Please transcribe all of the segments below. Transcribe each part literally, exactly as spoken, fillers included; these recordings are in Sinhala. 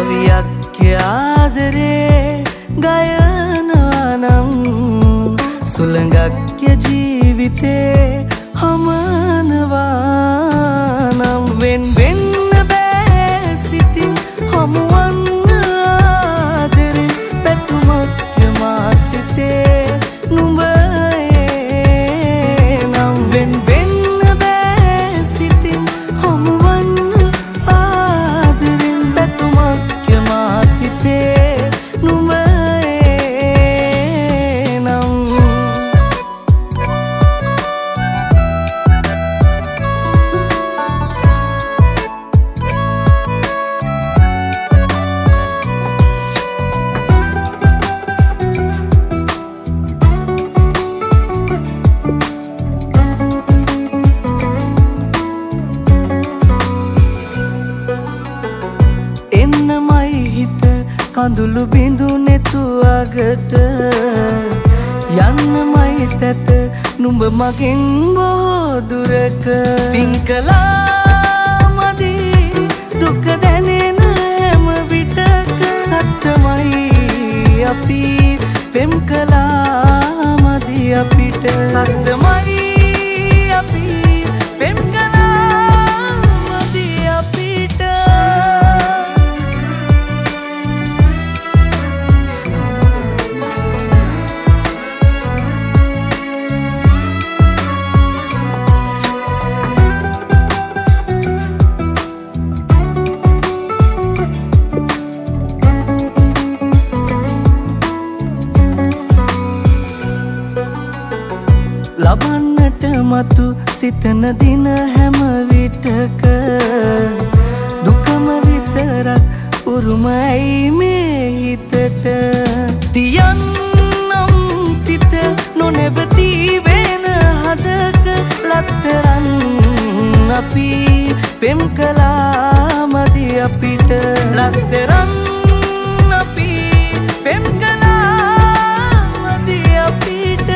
කවියක් ආදරේ ගයනවා නම් සුළඟක් ජීවිතේ හමනවා නම් වෙන් වෙන්න බෑ සිතින් හමුවන්න ආදරේ පැතුමක් මා සිතේ නුඹ නම් වෙන් වෙන්න බෑ සිතින් හමුවන්න ආදරෙන් පැතුමක් මා සිතේ නුඹ එන්නමයි හිත කඳුළු බිඳුනේ තුවකට යන්නමයි තැත නුඹ මගෙන් බොහෝ දුරක පින්කලා මදි දුක දැනෙන හැම විටක සත්‍යමයි අපි පෙම් කලා මදි අපිට සත්‍යමයි අපි පෙම් කලා මදි අපිට ලබන්නට මතු සිතන දින හැම විටක දුකම විතරක් උරුමයි මේ හිතට තියන්නම් තිත නොනැවති වෙන හදක ලතරන් අපි පෙම් කලා මදි අපිට ලතරන් අපි පෙම් කලා මදි අපිට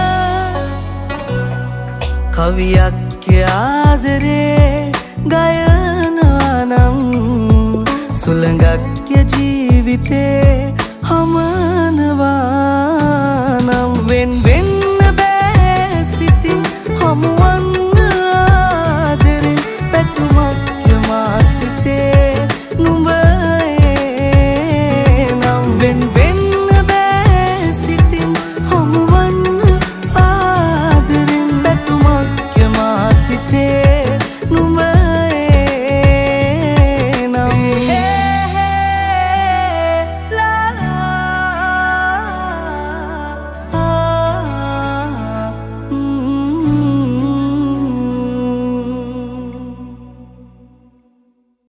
කවියක් ආදරේ ගයනවා නම් සුළඟක් ජීවිතේ හමනවා නම් වෙන් වෙන්